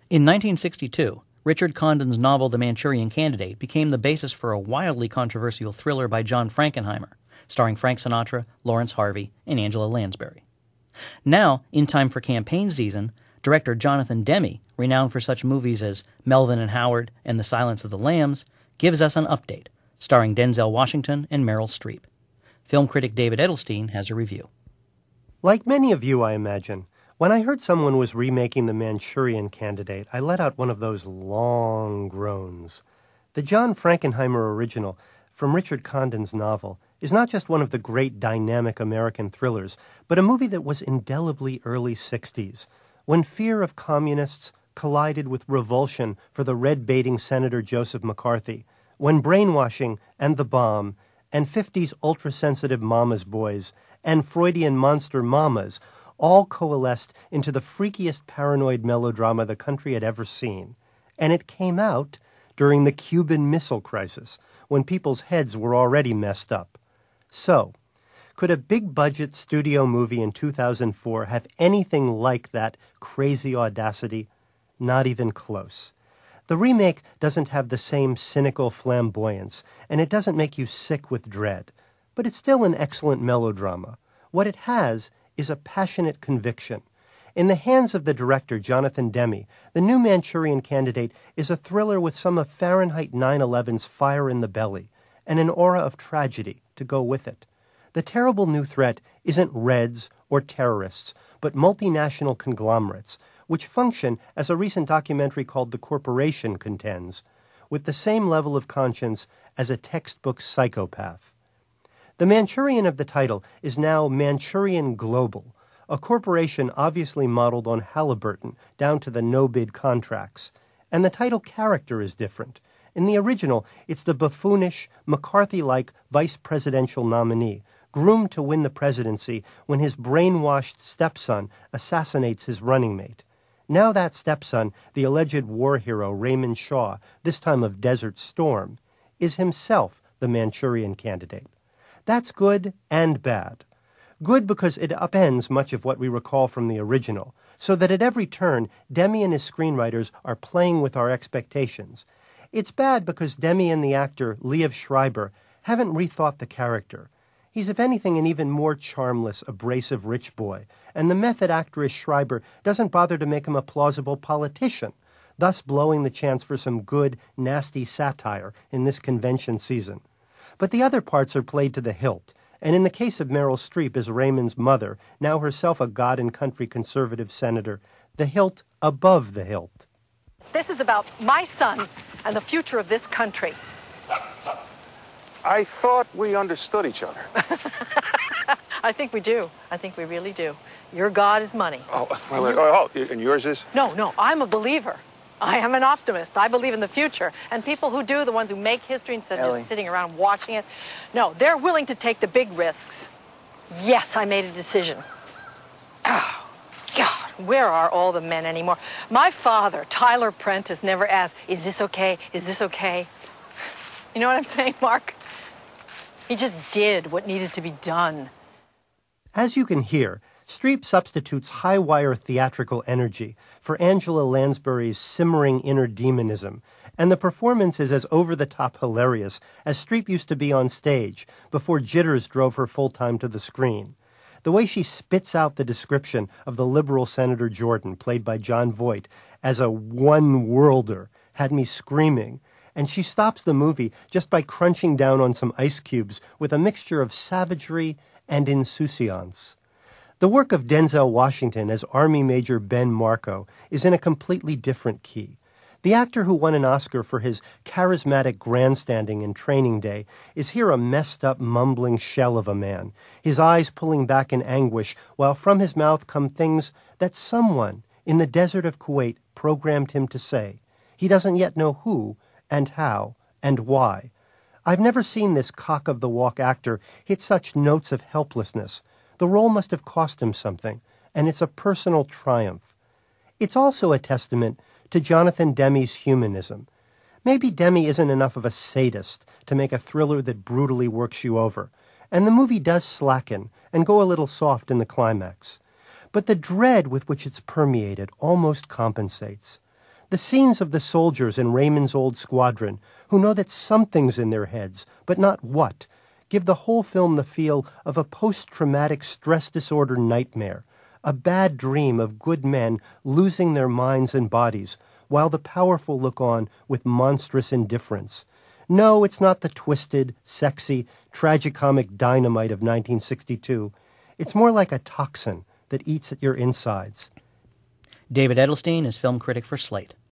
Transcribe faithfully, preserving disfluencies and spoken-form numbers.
In nineteen sixty-two, Richard Condon's novel The Manchurian Candidate became the basis for a wildly controversial thriller by John Frankenheimer, starring Frank Sinatra, Lawrence Harvey, and Angela Lansbury. Now, in time for campaign season, director Jonathan Demme, renowned for such movies as Melvin and Howard and The Silence of the Lambs, gives us an update, starring Denzel Washington and Meryl Streep. Film critic David Edelstein has a review. Like many of you, I imagine, when I heard someone was remaking The Manchurian Candidate, I let out one of those long groans. The John Frankenheimer original, from Richard Condon's novel, is not just one of the great dynamic American thrillers, but a movie that was indelibly early sixties, when fear of communists collided with revulsion for the red-baiting Senator Joseph McCarthy, when brainwashing and the bomb, and fifties ultra-sensitive mama's boys, and Freudian monster mamas all coalesced into the freakiest paranoid melodrama the country had ever seen. And it came out during the Cuban Missile Crisis, when people's heads were already messed up. So, could a big-budget studio movie in two thousand four have anything like that crazy audacity? Not even close. The remake doesn't have the same cynical flamboyance, and it doesn't make you sick with dread. But it's still an excellent melodrama. What it has is a passionate conviction. In the hands of the director, Jonathan Demme, The New Manchurian Candidate is a thriller with some of Fahrenheit nine eleven's fire in the belly, and an aura of tragedy to go with it. The terrible new threat isn't Reds or terrorists, but multinational conglomerates, which function, as a recent documentary called The Corporation contends, with the same level of conscience as a textbook psychopath. The Manchurian of the title is now Manchurian Global, a corporation obviously modeled on Halliburton down to the no-bid contracts. And the title character is different. In the original, it's the buffoonish, McCarthy-like vice presidential nominee, groomed to win the presidency when his brainwashed stepson assassinates his running mate. Now that stepson, the alleged war hero Raymond Shaw, this time of Desert Storm, is himself the Manchurian Candidate. That's good and bad. Good because it upends much of what we recall from the original, so that at every turn, Demme and his screenwriters are playing with our expectations. It's bad because Demme and the actor, Liev Schreiber, haven't rethought the character. He's, if anything, an even more charmless, abrasive rich boy, and the method actress Schreiber doesn't bother to make him a plausible politician, thus blowing the chance for some good, nasty satire in this convention season. But the other parts are played to the hilt, and in the case of Meryl Streep as Raymond's mother, now herself a God and country conservative senator, the hilt above the hilt. This is about my son and the future of this country. I thought we understood each other. I think we do. I think we really do. Your God is money. Oh, wait, wait, oh, oh, and yours is? No, no, I'm a believer. I am an optimist. I believe in the future. And people who do, the ones who make history instead of Ellie. just sitting around watching it, no, they're willing to take the big risks. Yes, I made a decision. Oh, God, where are all the men anymore? My father, Tyler Prentice, never asked, is this okay? Is this okay? You know what I'm saying, Mark? He just did what needed to be done. As you can hear, Streep substitutes high-wire theatrical energy for Angela Lansbury's simmering inner demonism, and the performance is as over-the-top hilarious as Streep used to be on stage before jitters drove her full-time to the screen. The way she spits out the description of the liberal Senator Jordan, played by John Voight, as a one-worlder had me screaming, and she stops the movie just by crunching down on some ice cubes with a mixture of savagery and insouciance. The work of Denzel Washington as Army Major Ben Marco is in a completely different key. The actor who won an Oscar for his charismatic grandstanding in Training Day is here a messed-up, mumbling shell of a man, his eyes pulling back in anguish, while from his mouth come things that someone in the desert of Kuwait programmed him to say. He doesn't yet know who and how and why. I've never seen this cock-of-the-walk actor hit such notes of helplessness. The role must have cost him something, and it's a personal triumph. It's also a testament to Jonathan Demme's humanism. Maybe Demme isn't enough of a sadist to make a thriller that brutally works you over, and the movie does slacken and go a little soft in the climax. But the dread with which it's permeated almost compensates. The scenes of the soldiers in Raymond's old squadron, who know that something's in their heads, but not what, give the whole film the feel of a post-traumatic stress disorder nightmare, a bad dream of good men losing their minds and bodies, while the powerful look on with monstrous indifference. No, it's not the twisted, sexy, tragicomic dynamite of nineteen sixty-two. It's more like a toxin that eats at your insides. David Edelstein is film critic for Slate.